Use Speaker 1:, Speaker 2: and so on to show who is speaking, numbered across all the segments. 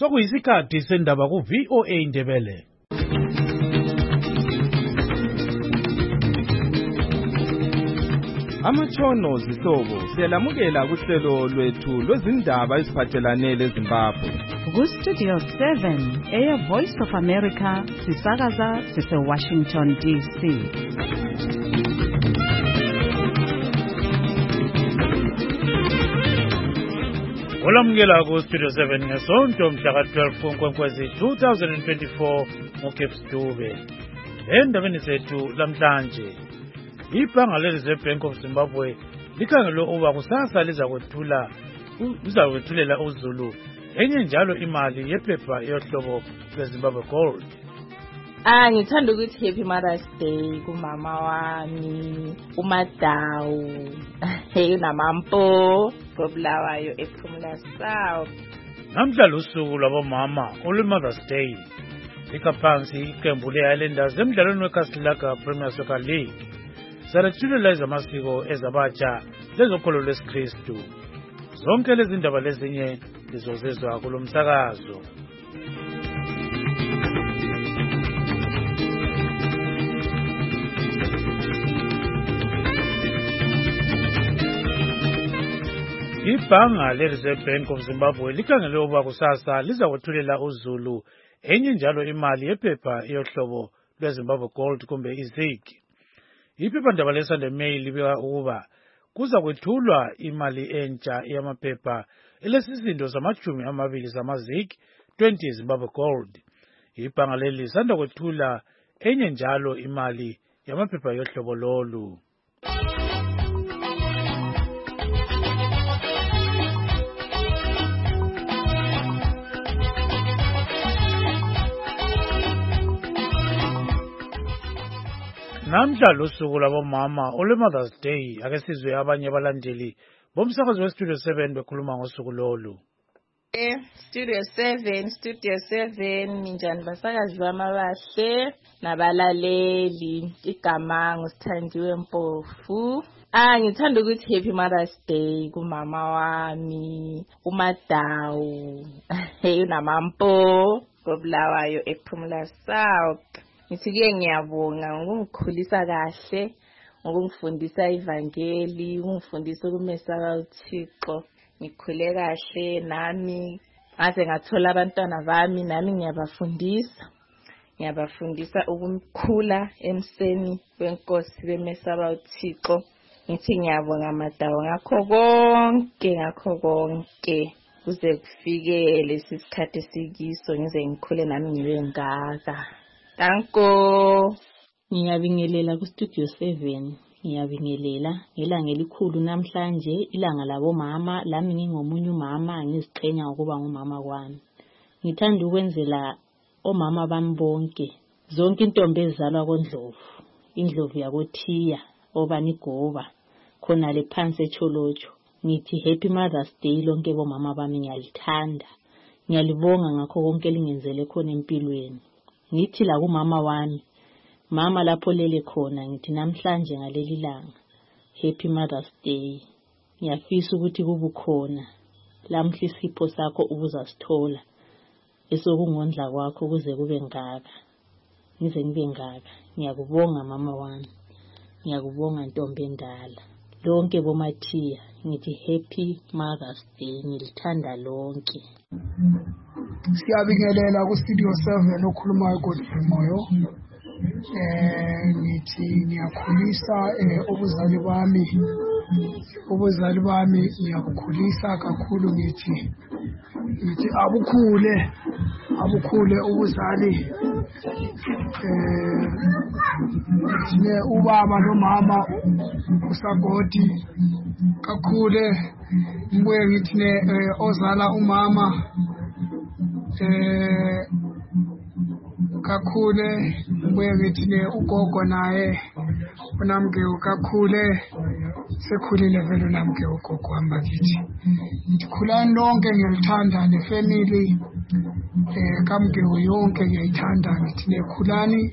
Speaker 1: Sokuyisikhathi sendaba ku VOA Indebele.
Speaker 2: Amatshono zihlobo siyalamukela kuhlelo lwethu lwezindaba eziphathelane leZimbabwe.
Speaker 3: Ku-Studio 7 Air Voice of America sisakaza sise-Washington DC.
Speaker 1: Olamukela ku-Studio 7 ngesonto mhla ka-12 kuNkwenkwezi 2024 ngoKeps Dube. Endabeni zethu lamhlanje, ibhanga leReserve Bank of Zimbabwe likhangelwe ukuba kusasa lizakwethulela uZulu enye njalo imali yephepha yohlobo lweZimbabwe Gold.
Speaker 4: Ngithanda ukuthi Happy Mother's Day kumama wami, uMadawu, unamampo, Bobulawayo ePhumula South.
Speaker 1: Namhla usuku lwabomama olu-Mother's Day. Likaphansi iqembu le-Highlanders emdlalweni weCastelaka Premier Soccer League. Sarethulela ezamasiko ezabatsha lezokholo lwesiKristu. Zonke lezi ndaba lezinye lizozezwa kulo msakazo. Ibhanga leReserve Bank of Zimbabwe likhangelwe ukuba kusasa lizakwethulela uZulu enye njalo imali yephepha yohlobo lweZimbabwe Gold kumbe iZig. Iphephandaba leSunday Mail libika ukuba kuza kwethulwa imali entsha yamaphepha elesisindo sama-20 zamaZig 20 Zimbabwe Gold. Ibhanga leli lisanda kwethula enye njalo imali yamaphepha yohlobo lolu. Namhla lusuku lwabomama olu-Mother's Day, ake sizwe abanye abalandeli bomsakazo weStudio 7 bekhuluma ngosuku lolu.
Speaker 4: Studio 7, minjani basakazi bami abahle nabalaleli, igama nguSithandiwe Mpofu. Ngithanda ukuthi Happy Mother's Day kumama wami, uMadawu, unamampo, Bobulawayo ePhumula South. Ngithi-ke ngiyabonga ngokungikhulisa kahle, ngokungifundisa ivangeli, ngokungifundisa ukumesaba uThixo. Ngikhule kahle nami, ngaze ngathola abantwana bami, nami ngiyabafundisa ukumkhula emseni wenkosi bemesaba uThixo. Ngithi ngiyabonga Madawu ngakho konke kuze kufike lesi sikhathi esikiso ngize ngikhule nami ngibe ngaka. Danko.
Speaker 5: Ngiyabingelela ku-Studio 7. Ngiyabingelela ngelanga elikhulu namhlanje, ilanga labomama. Lami ngingomunye umama, ngiziqhenya ukuba ngumama kwami. Ngithanda ukwenzela omama bami bonke, zonke intombi ezizalwa koNdlovu, iNdlovu yakoThiya, oBanigoba, khona le phansi eCholocho. Ngithi Happy Mother's Day lonke bomama bami, ngiyalithanda. Ngiyalibonga ngakho konke lingenzele khona empilweni. Ngithi la kumama wami, mama lapho lele khona, ngithi namhlanje ngaleli langa Happy Mother's Day. Ngiyafisa ukuthi kube khona lamhla isipho sakho ubuzasithola esokungondla kwakho kuze kube ngaka, ngize ngibe ngaka. Ngiyakubonga mama wami, ngiyakubonga ntombi endala, lonke bomathiya ngithi Happy Mother's Day, ngilithanda lonke.
Speaker 6: Siyabingelela ku-Studio 7 okhulumayo Godfrey Moyo. Ngithi ngiyakhulisa ubuzali bami ngiyabukhulisa kakhulu. Ngithi abukhule ubuzali. Ngithi ubaba nomama usagodi kakhule. Ngibuye ngithi ozala umama kakhule. Ngibuye ngithi ugogo naye uNamgeu kakhule, sekhulile vele uNamgeu ugogo wami. Bakithi ngikhulani lonke, ngiyalithanda nefamily kaMgeu yonke ngiyayithanda. Ngithi khulani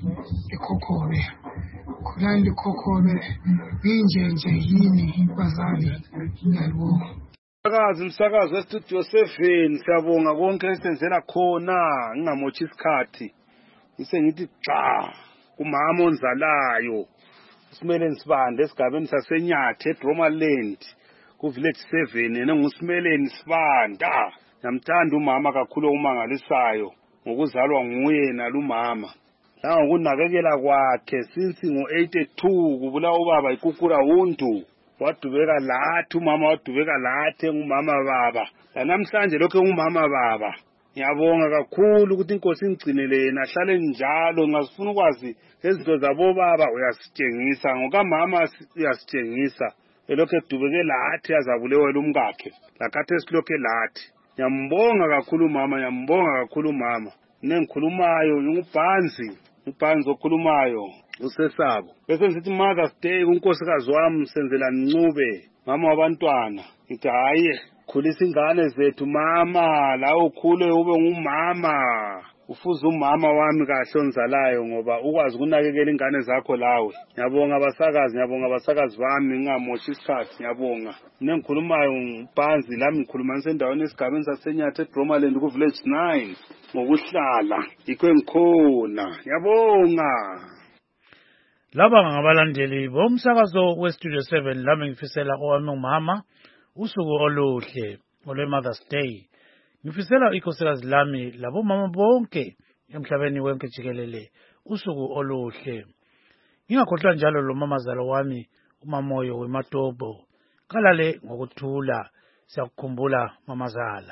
Speaker 6: likhokhobe, inje yini bazali. Ngiyabonga.
Speaker 7: Umsakazo weStudio 7 siyabonga konke esenzela khona ngingamotshi isikhathi. Ngisengithi xa kumama onzalayo. Usimeleni Sibanda esigabeni saseNyathe eDromaland ku Village 7 yena nguSimeleni Sibanda. Ngiyamthanda umama kakhulu umangalisayo ngokuzalwa nguye nalumama. La ngokunakekela kwakhe since ngo82 kubulawa ubaba iKukura Hundu. Wadubeka lathi umama wadubeka lathi ngumama baba. Namhlanje lokho ngumama baba. Ngiyabonga kakhulu ukuthi inkosi ingcinele yena ahlale njalo ngasifuna ukwazi izinto zabo baba uyasitshengisa ngokamama uyasitshengisa. Elokho edubeke lathi azabulewela umkakhe. Lakathe esilokho lathi. Ngiyambonga kakhulu mama, ngiyambonga kakhulu mama. Nengikhulumayo ngubhanzi okhulumayo usesabo. Bese ngithi Mother's Day kunkosikazi wami senzela Ncube, mama wabantwana. Ngithi hayi khulisa ingane zethu mama, la ukhule ube ngumama. Ufuze umama wami kahle onzalayo ngoba ukwazi ukunakekela ingane zakho lawe. Ngiyabonga abasakazi bami ngingamoshi isikhathi ngiyabonga. Nengikhulumayo ngubhanzi lami ngikhulumanisa endaweni esigabeni saseNyathe eDromaland ku Village 9 ngokuhlala. Yikho ngikhona. Ngiyabonga.
Speaker 1: Laba ngabalandeli bomsakazo weStudio 7 lami ngifisela owami umama usuku oluhle olweMother's Day. Ngifisela ikhosikazi lami labo mama bonke emhlabeni wonke jikelele usuku oluhle. Ngingakhohlwa njalo lo mamazalo wami uMamoyo weMatobo. Kalale ngokuthula siyakukhumbula mamazala.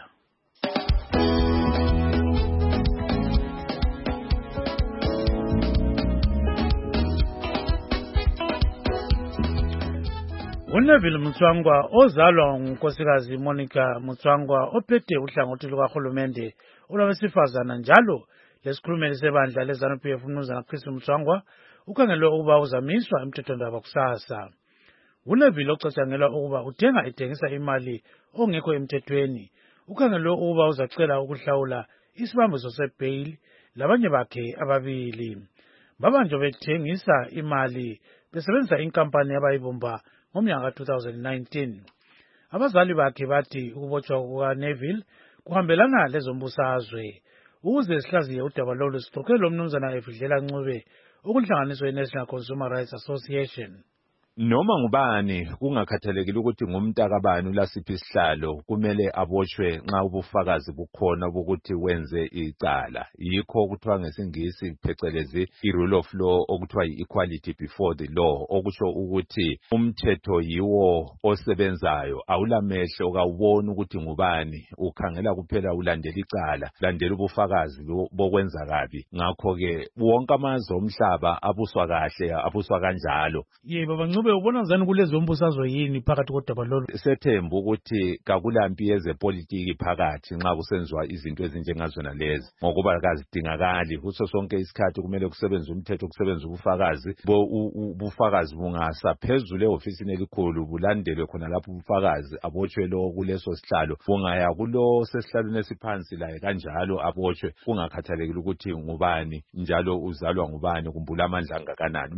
Speaker 1: uNeville Mutswangwa ozalwa ngunkosikazi Monica Mutswangwa ophethe uhlangothi lukahulumende olwabesifazana njalo lesikhulumeli sebandla leZANU-PF uMnumzana Chris Mutswangwa ukhangelwe ukuba uzamiswa emthethwandaba kusasa. uNeville ocatshangelwa ukuba etengisa imali ongekho emthethweni ukhangelwe ukuba uzacela ukuhlawula isibambiso sebail labanye bakhe ababili. Babanjwe bethengisa imali besebenzisa inkampani abayibumba ngomnyaka 2019. Abazali bakhe bathi ukubotshwa kukaNeville kuhambelana lezombusazwe. Ukuze sihlaziye udaba lolu sixoxe lo Mnumzana Efidlela Ncube okunhlanganiso yeNational Consumer Rights Association.
Speaker 8: Noma ngubani kungakhathalekile ukuthi ngumntakabani ulasiphi isihlalo kumele abotshwe nxa ubufakazi bukhona ukuthi wenze icala. Yikho kuthiwa ngesingisi phecelezi i-rule of law okuthiwa i-equality before the law, okusho ukuthi umthetho yiwo osebenzayo, awulamehlo kawuboni ukuthi ngubani, ukhangela kuphela ulandela icala, landela ubufakazi bokwenza kabi. Ngakho-ke wonke amazwe omhlaba abuswa kahle, abuswa kanjalo.
Speaker 1: Baba ubona zani kulezo mbusazwe yini phakathi kodaba lolu?
Speaker 8: Sethemba ukuthi kakulampi yezepolitiki phakathi nxa kusenziwa izinto ezinjengazona lezi, ngokuba kazidingakali kuso sonke isikhathi kumele kusebenze umthetho, kusebenze ubufakazi. Ubufakazi bungasaphezulu ehofisini elikhulu bulandelwe khona lapho ubufakazi abotshwe lo kuleso sihlalo, bungaya kulo sesihlalweni esiphansi laye kanjalo abotshwe, kungakhathalekile ukuthi ngubani njalo uzalwa ngubani kumbula amandla angakanani.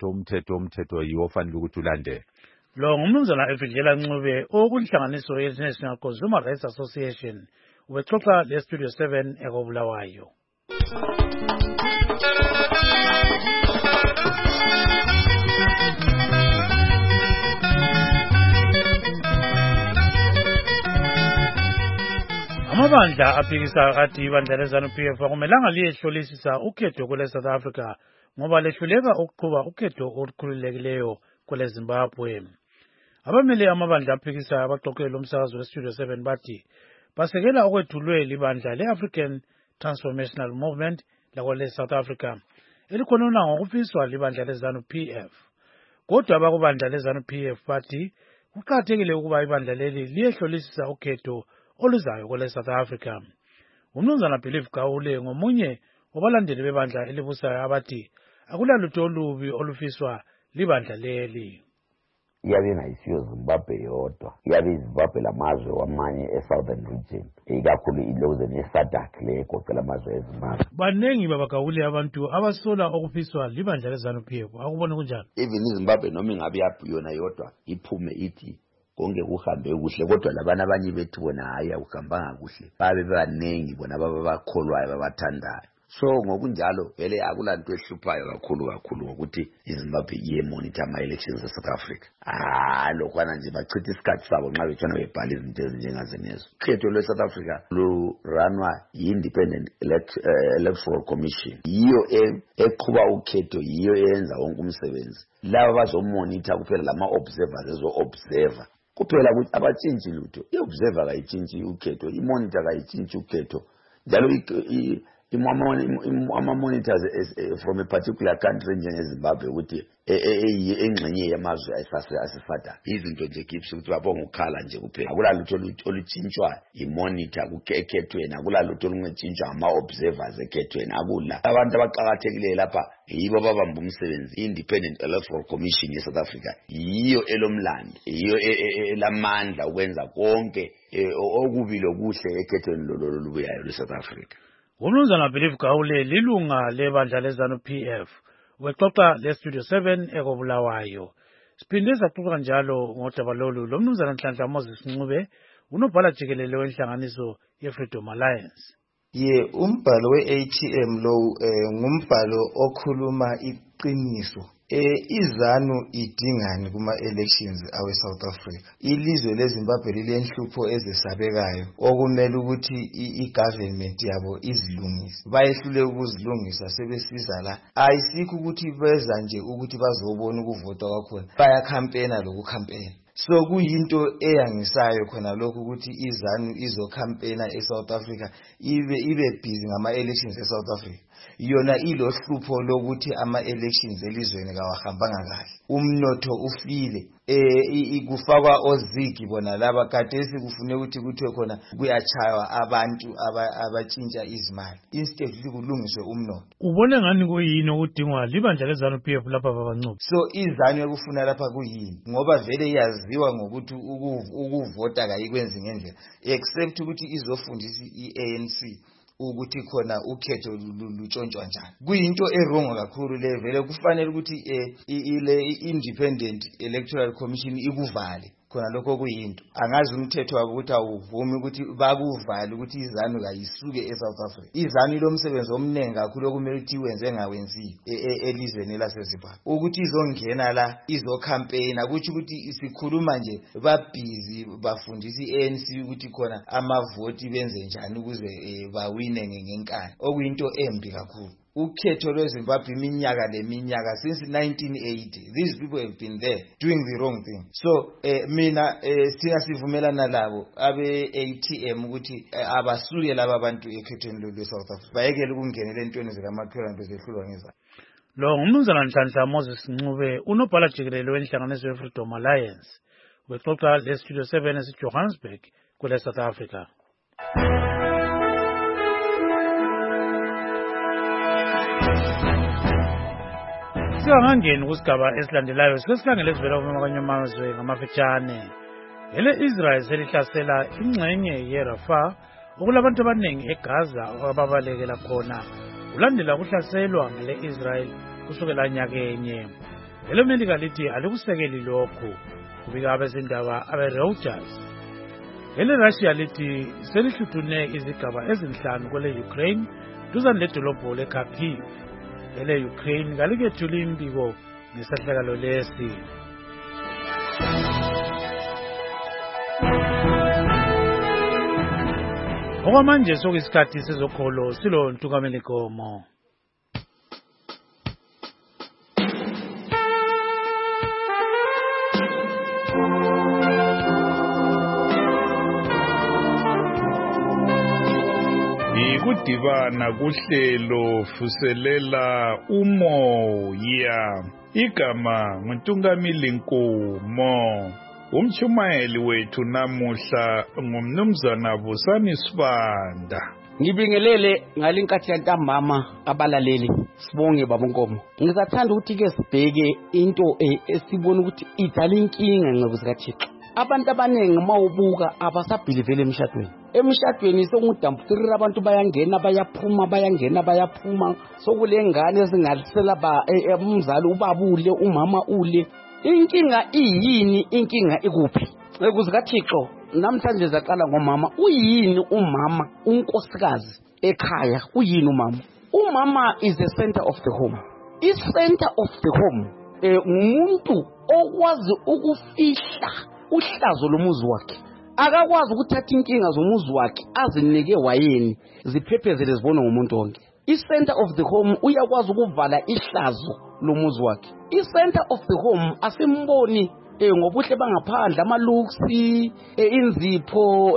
Speaker 8: Umthetho yiwo fanele ukuthi ulandele.
Speaker 1: Lo ngumnumzana Efidlela Ncube okunhlanganiso yeNational Consumer Rights Association ubexoxa leStudio 7 ekobulawayo. Amabandla aphikisa athi ibandla leZANU-PF akumelanga liyehlolisisa ukhetho kule South Africa ngoba lehluleka ukuqhuba ukhetho olukhululekileyo kule Zimbabwe. Abamele amabandla aphikisa abaxoxeli lomsakazo weStudio 7 bathi basekela okwethulwe libandla le-African Transformational Movement lakwele South Africa elikhonona ngokufiswa libandla leZANU-PF. Kodwa abakubandla leZANU-PF bathi kuqakathekile ukuba ibandla leli liyehlolisisa ukhetho oluzayo kule South Africa. uMnumzana Believe Gawule ngomunye wabalandeli bebandla elibusayo abathi akulalutho olubi olufiswa libandla leli.
Speaker 9: Iyabe ingayisiyo Zimbabwe yodwa, iyabe iZimbabwe lamazwe wamanye e-Southern region, ikakhulu iloze ne-SADC le egoqela amazwe eZimbabwe.
Speaker 1: Banengi babagawule abantu abasola okufiswa libandla leZANU-PF, akubona kunjalo?
Speaker 9: Even iZimbabwe noma ingabe yona yodwa iphume ithi konke kuhambe kuhle kodwa labana abanye bethu bona hayi akuhambanga kuhle babe banengi bona babakholwayo babathandayo so ngokunjalo vele akulanto ehluphayo kakhulu ngokuthi iZimbabwe iyemonitor ama-elections eSouth Africa lokwana nje bachitha isikhathi sabo nxa betshona bebhala izinto ezinjengazenezo ukhetho lwe-South Africa luranwa yi-Independent Electoral Commission yiyo eqhuba ukhetho yiyo eyenza wonke umsebenzi laba bazomonita kuphela lama-observers ezo-observer kuphela ukuthi abatshintshi lutho i-observer kayitshintshi ukhetho i-monitor kayitshintshi ukhetho njalo ama-monitors from a particular country njengeZimbabwe ukuthi engxenye yamazwe asifada izinto nje kipshi ukuthi babonga ukukhala nje kuphela akulalutho olutshintshwa i-monitor ekhethweni akulalutho olungetshintshwa ama-observers ekhethweni akula abantu abaqakathekileyo lapha yibo babamba umsebenzi i-Independent Electoral Commission ye-South Africa yiyo elomlando yiyo elamandla ukwenza konke okubi lokuhle ekhethweni lolubuyayo lwe-South Africa.
Speaker 1: Umnumzana Believe Gawule lilunga lebandla leZANU PF wexoxa leStudio 7 ekobulawayo. Siphinde saxoxa njalo ngodaba lolu lomnumzana Nhlanhla Moses Ncube unobhala jikelele wenhlanganiso yeFreedom Alliance.
Speaker 10: Umbhalo we-ATM lo ngumbhalo okhuluma iqiniso. iZANU idingani kuma-elections awe-South Africa. Ilizwe leZimbabwe lilenhlupho ezesabekayo okumele ukuthi i-government yabo izilungise. Bayehluleka ukuzilungisa sebesiza la. Ayisikho ukuthi beza nje ukuthi bazobona ukuvota kwakhona. Bayakhampena lokukhampena. So kuyinto eyangisayo khona lokho ukuthi iZANU izokhampena eSouth Africa ibe busy ngama-elections eSouth Africa. Yona ilohlupho lokuthi ama-elections elizweni kawahambanga kahle. Umnotho ufile. Kufakwa ozigi bona laba kadesi kufune ukuthi kuthiwe khona kuyachaywa abantu abatshintsha izimali. Instead kulungiswe umnotho.
Speaker 1: Ubone ngani kuyini ukudingwa libandla leZANU PF lapha babancube?
Speaker 10: So iZANU ekufuna lapha kuyini? Ngoba vele yaziwa ngokuthi ukuvota kayikwenzi ngendlela. Except ukuthi izofundisa i-ANC ukuthi khona ukhetho lutshontshwa njani. Kuyinto erongo kakhulu le vele kufanele ukuthi ile Independent Electoral Commission ikuvale. Khona lokho kuyinto angazi umthetho wabo ukuthi awuvumi ukuthi bakuvale ukuthi iZANU kayisuke eSouth Africa. iZANU lomsebenzi omnengi kakhulu okumele ukuthi wenze ngawenzi elizweni laseZimbabwe ukuthi izongena la izocampaign ukuthi sikhuluma nje babhizi bafundisa iANC ukuthi khona amavoti benze njani ukuze bawine ngenkani okuyinto embi kakhulu. Ukhetho lweZimbabwe iminyaka leminyaka since 1980 these people have been there doing the wrong thing. So mina siyasivumelana labo abe-ATM ukuthi abasuke laba bantu ekhethweni lwe-South Africa bayekele ukungenela entweni zikamakhelwane bezehlulwa ngezabo.
Speaker 1: Lo ngumnumzana Nhlanhla Moses Ncube unobhala jikelele wenhlanganiso yeFreedom Alliance wexoxa leStudio 7 eseJohannesburg kule South Africa. Singangeni kusigaba esilandelayo sesikhangele esivela kwamanye amazwe ngamafitshane. Israel selihlasela ingxenye yeRafah okulabantu abaningi eGaza ababalekela khona ulandela ukuhlaselwa ngale Israel kusukela nyakenye. Melika lithi alikusekeli lokhu kubika abezindaba abeReuters. Russia lithi selihluthune izigaba ezinhlanu kwele Ukraine duzane ledolobho leKharkiv. Ukraine kalikethula imbiko ngesahlakalo lesi. Okwamanje sokuyisikhathi sezokholo silo Ntukameli Gomo.
Speaker 11: Kudibana kuhlelo fuselela umoya igama nguNtungameli Nkomo. Umchumayeli wethu namuhla ngumnumzana Busani Sibanda.
Speaker 12: Ngibingelele ngalenkathi yantambama abalaleli sibonge baba Nkomo. Ngizathanda ukuthi ke sibheke into esibona ukuthi idala inkinga ngqobo zikaThixo. Abantu abanengi mawubuka abasabhilivele emshadweni. Emshadweni sokudamputirira abantu bayangena bayaphuma bayangena bayaphuma sokulengane ezingalisela umzali ubaba ule umama ule. Inkinga iyini inkinga ikuphi? NgekuzikaThixo namhlanje zaqala ngomama. Uyini umama, unkosikazi ekhaya? Uyini umama? Umama is the center of the home. I-center of the home umuntu okwazi ukufihla uhlazo lomuzi wakhe. Akakwazi ukuthatha inkinga zomuzi wakhe azinike wayeni ziphephezele zibonwe ngumuntu wonke. I-center of the home uyakwazi ukuvala ihlazo lomuzi wakhe. I-center of the home asimboni ngobuhle bangaphandle, ama-looks, inzipho,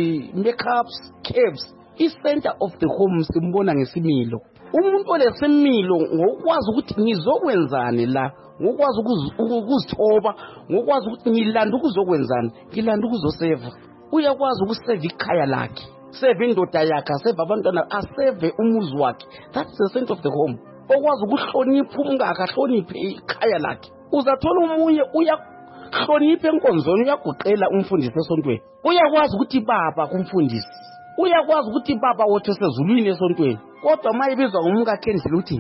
Speaker 12: makeups, caps. I-center of the home simbona ngesimilo. Umuntu olesimilo ngokwazi ukuthi ngizokwenzani la, ngokwazi ukuzithoba, ngokwazi ukuthi ngilanda ukuzokwenzani, ngilanda ukuzoseva. Uyakwazi ukuseva ikhaya lakhe, seve indoda yakhe, aseve abantwana, aseve umuzi wakhe. That's the center of the home. Okwazi ukuhlonipha umngakhe, ahloniphe ikhaya lakhe. Uzathola umunye uyahlonipha enkonzweni, uyaguqela umfundisi esontweni. Uyakwazi ukuthi baba kumfundisi, uyakwazi ukuthi baba wothe sezulwini esontweni. Kodwa mayibizwa ngumkakhe endlela uthi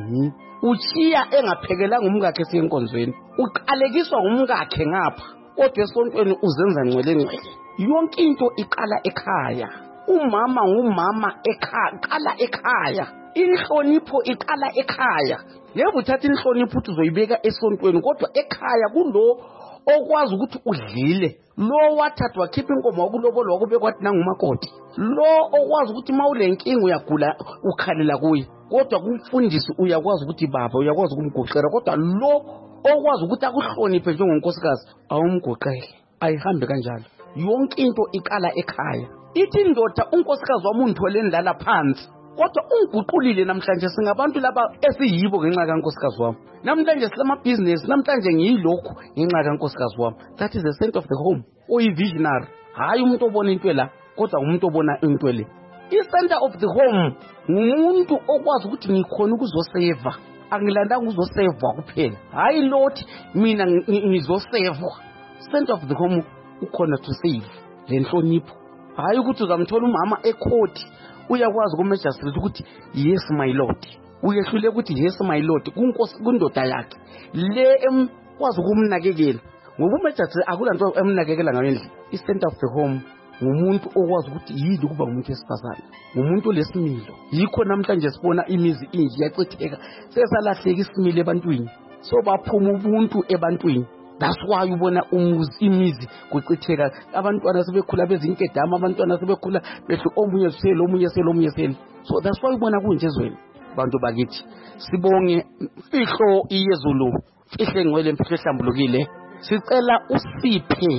Speaker 12: uchiya engaphekelanga umkakhe esenkonzweni, uqalekiswa ngumkakhe ngapha, kodwa esontweni uzenza ngcwele. Yonke into iqala ekhaya. Umama ngumama ekhaya, iqala ekhaya. Inhlonipho iqala ekhaya. Yebo uthatha inhlonipho uthi uzoyibeka esontweni, kodwa ekhaya kulo okwazi ukuthi udlile, lo wathatha wakhipha inkomo wakulobolo wakube kwathi nangumakoti, lo okwazi ukuthi mawulenkinga uyagula ukhalela kuye, kodwa kumfundisi uyakwazi ukuthi baba uyakwazi ukumgoqela, kodwa lo okwazi ukuthi akuhloniphe njengonkosikazi awumgoqele. Ayihambe kanjalo. Yonke into iqala ekhaya. Ithi indoda unkosikazi wami undithole ndlala phansi, kodwa unguqulile namhlanje singabantu laba esiyibo ngenxa kankosikazi wami. Namhlanje silamabhizinesi, namhlanje ngiyilokhu ngenxa kankosikazi wami. That is the center of the home. Uyi-visionary. Hayi umuntu obona into la, kodwa umuntu obona into le. I-center of the home ngumuntu okwazi ukuthi ngikhona ukuzoseva. Angilandanga ukuzoseva kuphela. Hayi lothi mina ngizoseva. Center of the home ukhona to save. Le nhlonipho. Hayi ukuthi uzamthola umama ekhoti uyakwazi kumajasithi ukuthi yes my lord, uyehlule ukuthi yes my lord kunkosi kundoda yakhe le ekwazi ukumnakekela. Ngoba umajasithi akulanto emnakekela ngawendle. I-center of the home ngumuntu okwazi ukuthi yini ukuba ngumuntu esifazana, ngumuntu lesimilo. Yikho namhlanje sibona imizi inje yachitheka, sesalahleka isimilo ebantwini, so baphuma ubuntu ebantwini. That's why ubona imizi kuchitheka, abantwana sebekhula bezinkedama, abantwana sebekhula behlo omunye selo omunye selo omunye selo. So that's why ubona kunje ezweni. Bantu bakithi sibonge fihlo iyezulu, fihle ngwele mfihle hlambulukile. Sicela usiphe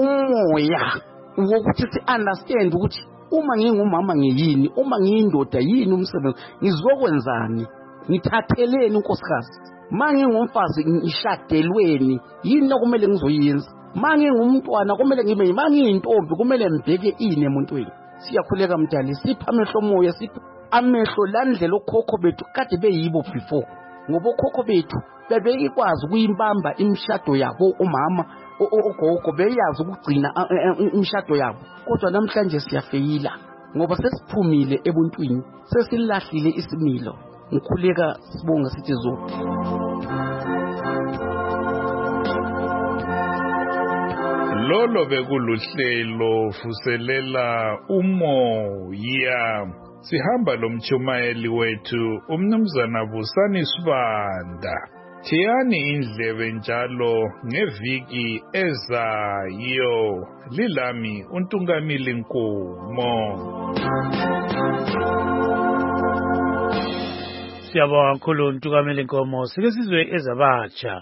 Speaker 12: umoya wokuthi si-understand ukuthi uma ngingumama ngiyini, uma ngiyindoda yini umsebenzi, ngizokwenzani, ngithatheleni unkosikazi. Mangi ngumfazi ngishadelweni yini okumele ngizoyenza. Mangi ngumntwana kumele ngibe, mangi intombi kumele mbheke ini emuntweni. Siyakhuleka mdali, sipha amehlo moya, sipha amehlo landlela okhokho bethu kade beyibo before. Ngoba okhokho bethu bebekwazi ukuyimbamba imishado yabo, umama ogogo beyazi ukugcina imishado yabo. Kodwa namhlanje siyafeyila ngoba sesiphumile ebuntwini, sesilahlile isimilo. Ngikhuleka sibonga sithi zo.
Speaker 11: Lolo bekuluhlelo Vuselela Umoya. Sihamba lomchumayeli wethu umnumzana Busani Sibanda. Thiyani indlebe njalo ngeviki ezayo. Lilami uNtungamili Nkomo.
Speaker 1: Siyabonga kakhulu uNtungamili Nkomo. Sike sizwe ezabatsha.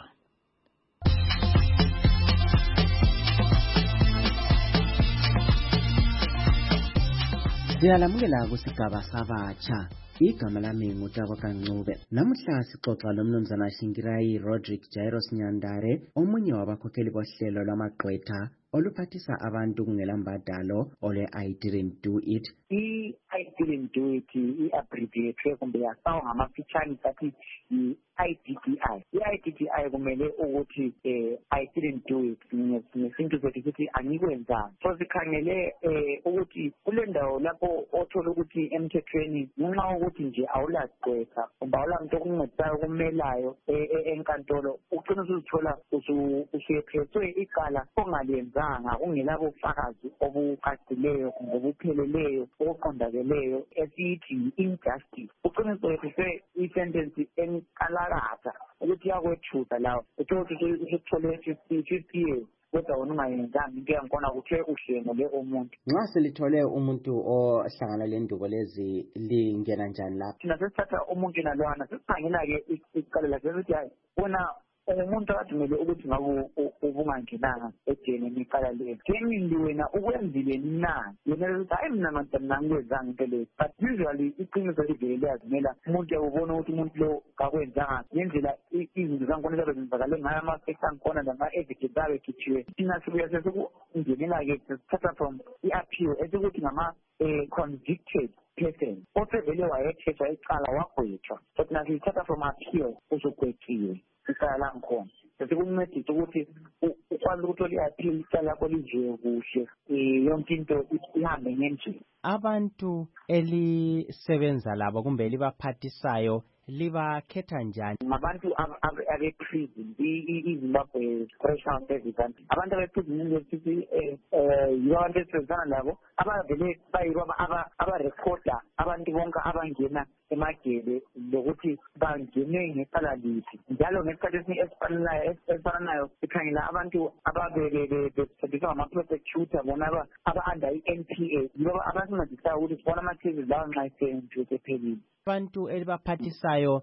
Speaker 13: Siyalamukela kusigaba sabatsha. Igama lami nguTabo Kancube. Namuhla sixoxa lomnumzana Shingirayi Rodrick Jairus Nyandare, omunye wabakhokheli bohlelo lwamagqwetha oluphathisa abantu kungelambadalo ole I didn't do it.
Speaker 14: I didn't do it i-abbreviate kumbe yasawa ngamafitshane sathi i-IDDI. I-IDDI kumele ukuthi I didn't do it ngesintu sethu ukuthi angikwenzanga. So sikhangele ukuthi kule ndawo lapho othola ukuthi emthethweni ngenxa ukuthi nje awulagqwetha kumbe awulamuntu okuncedisayo okumelayo enkantolo ugcina usuzithola usuyephethwe icala ongalenzanga ungelabo ubufakazi obuqaqilileyo kumbe obupheleleyo obuqondakeleyo esithi injustice. Ugcina usuyephethe isentence enkalakatha ukuthi yakwethusa lawo ukuthi usuthole 50 years kodwa wona ungayenzanga into yakhona kuthe uhlelo le umuntu.
Speaker 13: Nxa selithole umuntu ohlangana lendubo lezi lingena njani lapha?
Speaker 14: Thina sesithatha umuntu nalwana sesikhangela-ke icala lakhe ukuthi hayi wona umuntu akadumele ukuthi ngabe ubungangenanga ejele nicala leyo. Kenini wena ukwenzile na? Yena ukuthi hayi mina madam ngikwenzanga into leyo. But usually iqiniso livele liyazimela umuntu uyabona ukuthi umuntu lo kakwenzanga ngendlela izinto zankhona ezazenzakale ngayo ama-facts angikhona nama-evidence abekhitsiwe. Thina sibuya sesekungenela-ke sesithatha from i-appeal esikuthi convicted person osevele wayethethwa icala wagwetshwa. So thina siyithatha from appeal usugwetshiwe icala langikhona sesikuncedisa ukuthi ukwazi ukuthi oliyaphila icala lakho liziwe kuhle yonke into ihambe ngendlela.
Speaker 13: Abantu elisebenza labo kumbe elibaphathisayo libakhetha njani?
Speaker 14: Ngabantu abe-prison iZimbabwe Correctional Service. Abantu abe-prison university yibo abantu esebenzana labo abavele bayibo abarekhoda abantu bonke abangena emagele lokuthi bangenwe ngecala liphi. Njalo ngesikhathi esifananayo sikhangela abantu ababesebenzisa ngama-prosecutor bona aba-under i-NPA yibo abasincedisayo ukuthi sibone ama-cases lawo nxa sephelile.
Speaker 13: Abantu elibaphathisayo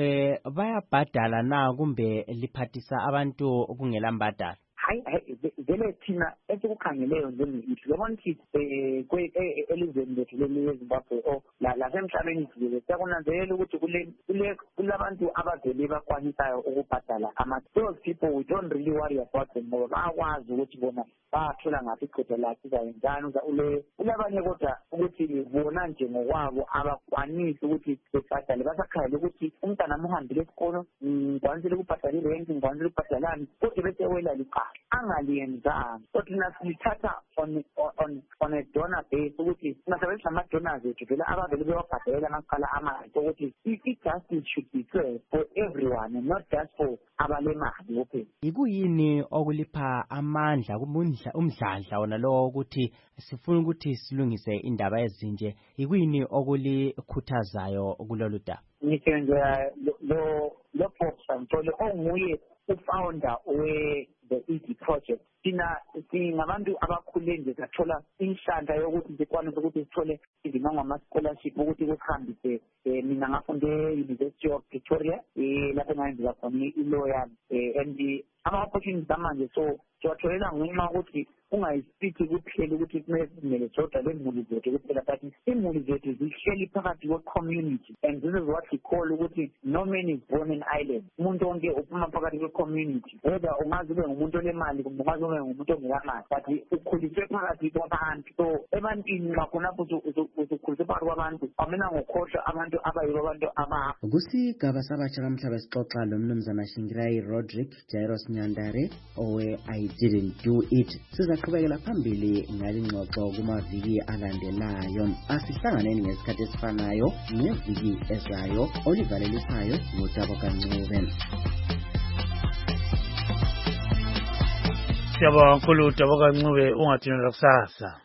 Speaker 13: bayabhadala na kumbe liphathisa abantu kungela mbadala?
Speaker 14: Hayi vele thina esikukhangeleyo njengelithi yabona ukuthi elizweni lethu leZimbabwe lasemhlabeni jikelele siyakunanzelela ukuthi kulabantu abavele bakwanisayo ukubhadala those people we don't really worry about them ngoba bayakwazi ukuthi bona bathola ngaphi ichitha lakhe izayenzani kulabanye kodwa ukuthi bona nje ngokwabo abakwanisi ukuthi bebhadale basakhayela ukuthi umntana muhambile esikolo ngikwanisile ukubhadala irent ngikwanisile ukubhadalani kodwa bese wela licala angaliyenzanga. So thina silithatha on a donor base ukuthi singasebenzisa ama-donors ethu vele abavele bewabhadalela amaqala amahle ukuthi i-justice should be fair for everyone and not just for abalemali kuphela.
Speaker 13: Yikuyini okulipha amandla umdladla wona lo ukuthi sifuna ukuthi silungise indaba ezinje? Yikuyini okulikhuthazayo kulolu daba?
Speaker 14: Ngithe nje lo Professor Mthole onguye ufounder we-the ED project. Thina singabantu abakhule nje sathola inhlanhla yokuthi sikwanise ukuthi sithole izimanga ama-scholarship ukuthi kusihambise. Mina ngafunde e-University of Pretoria lapho engayenza khona i-lawyer and ama-opportunities amanje so siwatholela ngenxa ukuthi ungayisithi kuphela ukuthi kumele sodwa lemuli zethu kuphela but imuli zethu zihleli phakathi kwe-community and this is what we call ukuthi no man is born an island. Umuntu wonke uphuma phakathi kwe-community whether ungaze ube ngumuntu olemali kumbe ungaze ube ngumuntu ongelamali but ukhuliswe phakathi kwabantu. So ebantwini bakhonapho usukhuliswe phakathi kwabantu amena ngokhohlwa abantu abayibo abantu
Speaker 13: kusigaba sabatsha kamhlaba sixoxa lo mnumzana Shingirai Rodrick Jairus Nyandare owe I didn't do it. Sizaqhubekela phambili ngalingxoxo kumaviki alandelayo. Asihlanganeni ngesikhathi esifanayo ngeviki ezayo. Olivalelisayo ngutabo kancube.
Speaker 1: Siyabonga kakhulu utabo kancube ungathini kusasa.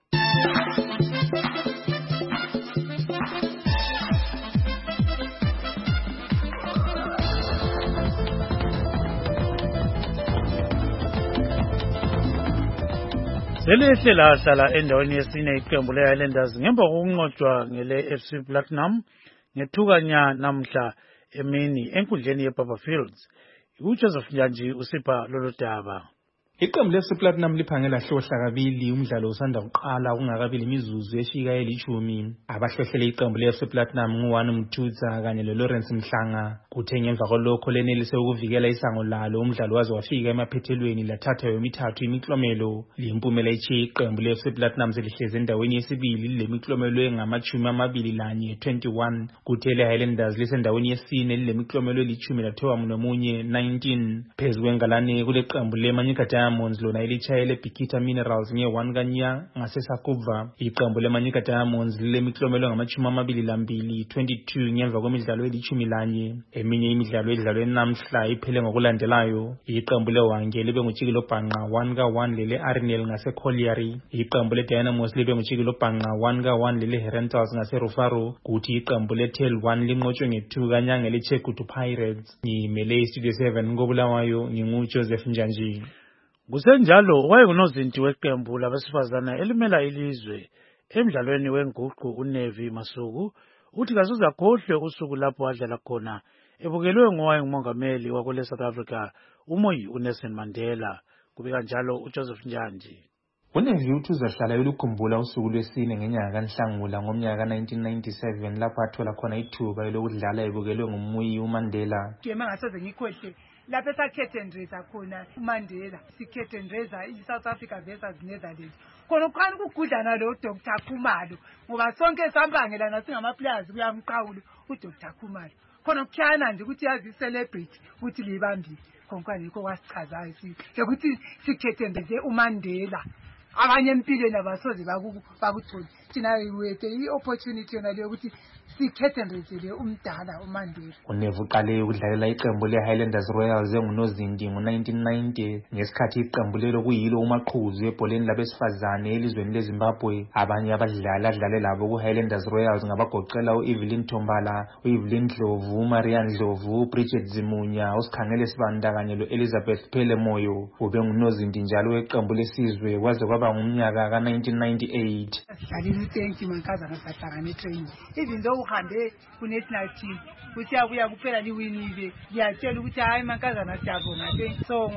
Speaker 1: Selehle lahlala endaweni yesine iqembu le-Highlanders ngemva kokunqotshwa ngele-FC Platinum ngethukanya namhla emini enkundleni yeBarber Fields. UJoseph Njanji usipha lolu daba.
Speaker 15: Iqembu le-FC Platinum liphange lahlohla kabili umdlalo usanda kuqala kungakabili imizuzu efika eli-10. Abahlohlele iqembu le-FC Platinum ngu-1 Mthutsa kanye lo-Lawrence Mhlanga. Kuthe ngemva kwalokho lenelise ukuvikela isango lalo umdlalo waze wafika emaphethelweni lathatha yomithathu imiklomelo. Limpumela ichiye iqembu le-FC Platinum selihlezi endaweni yesibili lilemiklomelo engama-21 21. Kuthe le-Highlanders lisendaweni yesine lilemiklomelo eli-11 19. Phezu kwengalane kule qembu le-Manyika Diamonds lona elitshayele Bikita Minerals nge-1 kanya ngaseSakuva. Iqembu le-Manyika Diamonds lilemiklomelo ngama-22 22 ngemva kwemidlalo eli-11. Eminye imidlalo edlalwe namhla iphele ngokulandelayo. Iqembu le-Hwange libe nguTshikilo Bhanqa 1-1 lele-Arnel ngase-Colliery. Iqembu le-Dynamos libe nguTshikilo Bhanqa 1-1 lele-Herentals ngase-Rufaro. Kuthi iqembu le-Tel 1 linqotshwe nge-2 kanya ngele-Chekutu Pirates. Ngimele iStudio 7 koBulawayo nginguJoseph Njanji.
Speaker 1: Kusenjalo wayengunozinti weqembu labesifazana elimela ilizwe emdlalweni wenguqu uNevi Masuku uthi kasuzakhohlwe usuku lapho wadlala khona ebukelwe ngowayengumongameli wakule South Africa uMoyi uNelson Mandela. Kubika njalo uJoseph Njanji.
Speaker 15: UNevi uthi uzahlala elukhumbula usuku lwesine ngenyanga kaNhlangula ngomnyaka ka-1997 lapho athola khona ithuba lokudlala ebukelwe nguMoyi uMandela.
Speaker 16: Ngingasoze ngikhohle lapho esakhethendreza khona uMandela sikhethendreza iSouth Africa versus Netherlands khona ukhani ukugudlana lo Dr. Khumalo ngoba sonke sambangela nasingamaplayers kuyamqhawula uDr. Khumalo khona ukukhana nje ukuthi yazi celebrity ukuthi libambile konke nikho wasichazayo ukuthi sikhethendreze uMandela abanye empilweni abasoze bakuthola thina wethe i-opportunity yona leyo ukuthi sikhethendrezele umdala uMandela.
Speaker 15: UNevi uqale ukudlalela iqembu le-Highlanders Royals engunozindi ngo-1990 ngesikhathi iqembu lelo kuyilo umaqhuzu ebholeni labesifazane elizweni leZimbabwe. Abanye abadlali adlale labo ku-Highlanders Royals ngabagoqela u-Evelyn Thombala, u-Evelyn Dlovu, uMarian Dlovu, uBridget Zimunya, uSikhangele Sibanda kanye lo-Elizabeth Phelemoyo. Ube ngunozindi njalo weqembu lesizwe kwaze kwaba ngumnyaka ka-1998.
Speaker 16: Sidlalile uTenki Mankazana sahlangana etraining. Even though uhambe ku-national team ukuthi yabuya kuphela liwinile ngiyatshela ukuthi hayi Mankazana siyabonga so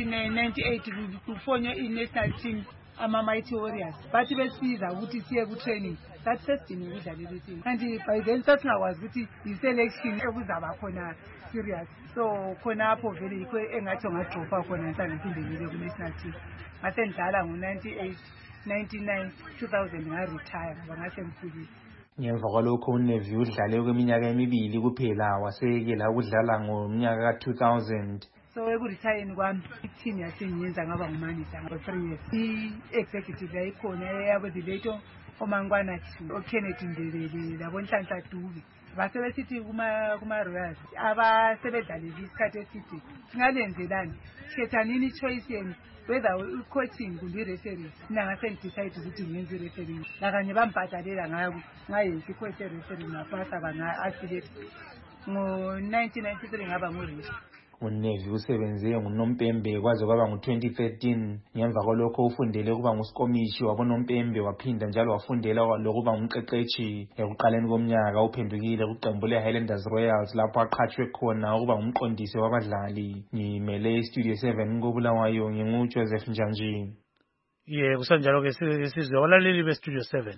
Speaker 16: ngo-1998 kufonywe i-national team ama-Mighty Warriors bathi besiza ukuthi siye ku-training sathi sesidinga ukudlalela i-team kanti by then sasingakwazi ukuthi yi-selection ekuzaba khona serious so khonapho vele yikho engathi ungadropha khona ngisangiphindekile ku-national team ngase ngidlala ngo-98 99 2000 ngaretire ngoba ngase ngikhulile.
Speaker 15: Ngemva kwalokho uNevi udlale kweminyaka emibili kuphela wasekela ukudlala ngomnyaka ka-2000.
Speaker 16: So ekuretire kwami i-team yasengiyenza ngaba ngumanager ngo-3 years. I-executive yayikhona yabo the late oMangwana oKennedy Ndebele labonhlanhla Dube base besithi kuma-Royals abasebedlalile isikhathi eside singalenzelani khethanini i-choice yenu whether i-coaching kumbe i-referee mina ngase ngidecide ukuthi ngenze i-referee lakanye bambhadalela ngayenza i-coach e-referee ngapasa banga-affiliate ngo-1993 ngaba ngurishi.
Speaker 15: UNevi usebenze ngunompembe kwaze kwaba ngu-2013. Ngemva kwalokho ufundele ukuba ngusikomishi wabonompembe waphinda njalo wafundela lokuba ngumqeqeshi. Ekuqaleni komnyaka uphendukile kuqembu le-Highlanders Royals lapho aqhatshwe khona ukuba ngumqondisi wabadlali. Ngimele iStudio 7 koBulawayo nginguJoseph Njanji.
Speaker 1: Kusanjalo-ke sizwe abalaleli beStudio 7.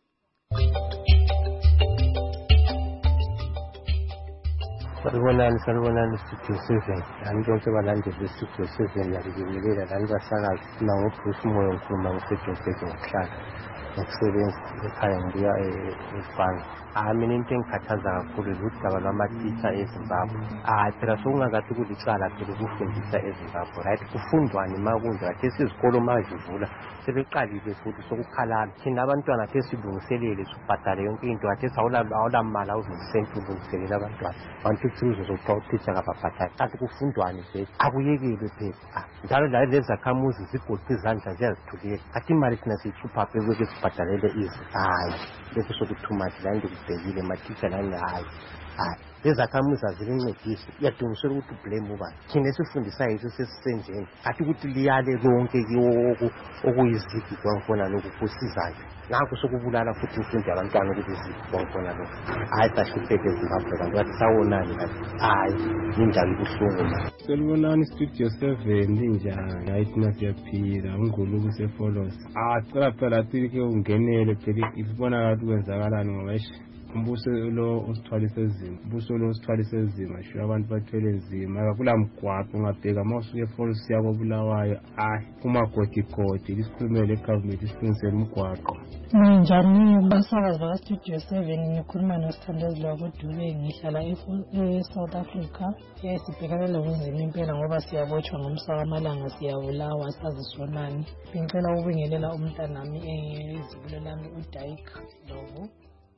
Speaker 17: Salibonani Studio 7 nami bonke abalandeli beStudio 7 yakubingelela lani basakazi mina nguBruce Moyo ngikhuluma ngiseJoburg ngihlala ngokusebenza ekhaya ngibuya eFana. Mina into engikhathaza kakhulu ludaba lwamatitsha eZimbabwe. Phela sokungakathi kulicala phela ukufundisa eZimbabwe right kufundwani makunje kade sizikolo mazivula sebeqalile futhi sokukhalala thina abantwana kade silungiselele sibhadale yonke into kade awulamali awuzisenti ulungiselela abantwana 150 uzopha utitsha kababhadali kanti kufundwani vele akuyekelwe phela njalo lezi zakhamuzi zigoqe izandla ziyazithulela kade imali thina siyihlupha phela sibhadalele izi hayi lokhu sokuthumati la ndikubhekile matitsha nani hayi lezakhamuzi azilincedisi iyadingisela ukuthi ublame ubani thina esifundisayo yiso sesisenjeni athi ukuthi liyale konke okuyizigi kwangkhona lokhu kusizayo ngakho sokubulala futhi imfundo yabantwana ukuthi zibonkhona lokho hayi sahlupheke eZimbabwe kanti wathi sawonani kathi hayi indaba ibuhlungu.
Speaker 18: Solibonani Studio 7 linjani? Hayi thina siyaphila ngungulu kusefolos. Cela ke ungenele phela ifuna ngathi kwenzakalani ngoba umbuso lo usithwalise ezima, umbuso lo usithwalise ezima, sho abantu bathwele nzima akula mgwaqo ungabheka mawusuke eForest yako Bulawayo kumagodigodi isikhulumele egovernment isiqinisele umgwaqo.
Speaker 19: Njani basakazi baka Studio 7 ngikhuluma noSithandazwa kodube ngihlala eSouth Africa sibhekana nobunzima impela ngoba siyabotshwa ngomsaka amalanga siyabulawa sazisonani. Ngicela ukubingelela umntanami izibulo lami uDaika Lobo.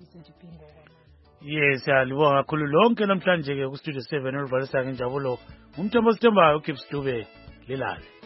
Speaker 1: Yes, alibonga kakhulu lonke namhlanje ke ku Studio 7 olivalisa ngenjabulo umthombo sithembayo uGibbs Dube lilale.